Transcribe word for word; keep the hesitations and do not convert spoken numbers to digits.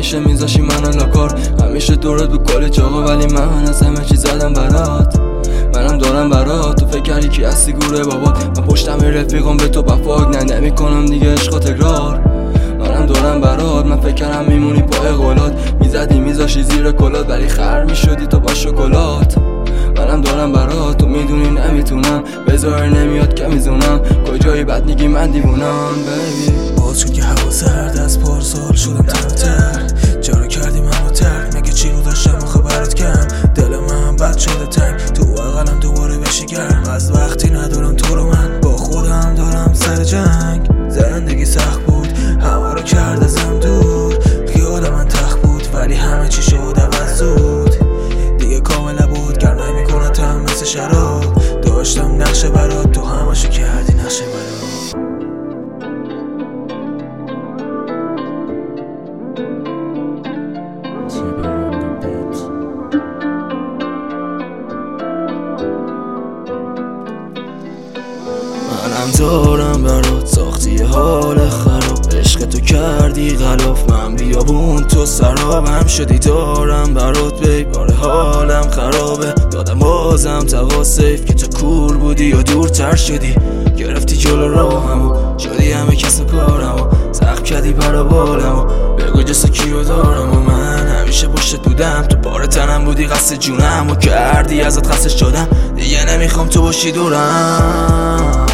همیشه میذاشی منو لاکار، همیشه دورت بود کلی جاقا، ولی من از همه چی زدم برات. منم دارم برات، تو فکر کردی کی هستی گوره بابات. من پشتم رفیقم به تو بفاک، نه نمی کنم دیگه عشق تکرار. منم دارم برات، من فکر کردم میمونی پای قولات، میزدی میذاشی زیر کلات، ولی خر میشدی تو با شکلات. منم دارم برات، تو میدونی نمیتونم بذار نمیاد که میزونم، کجایی بد میگی من دیوونم بیبی. باز شد که هوا سرد، از پارسال شدم تنتر، چرا کردی منو ترک؟ مگه چی رو داشتم آخه برات کم؟ دل من بد شده تنگ، تو اقلم دوباره بشی گرم، از وقتی ندارم تو رو من با خودم دارم سر جنگ. زندگی سخت بود، همه رو کرد ازم دور، خیال من تخت بود ولی همه چی شد عوض زود. دیگه کامل بود گر نمیکنه تم مثل شراب، داشتم نقشه برات، تو همشو کردی نقشه برات. منم دارم برات، ساختی حال خراب، عشق تو کردی غلاف، من بیابون تو سرابم شدی. دارم برات بیباره حالم خرابه، دادم بازم تقاس سیف که تو کول بودی یا دورتر شدی. گرفتی جلو راهمو، شدی همه کس کارمو، سخت کردی برا بالمو، بگو جسا کیو دارم. و من همیشه پشت بودم، تو بار تنم بودی قصد جونم، و کردی ازت خسته شدم، دیگه نمیخوام تو باشی دورم.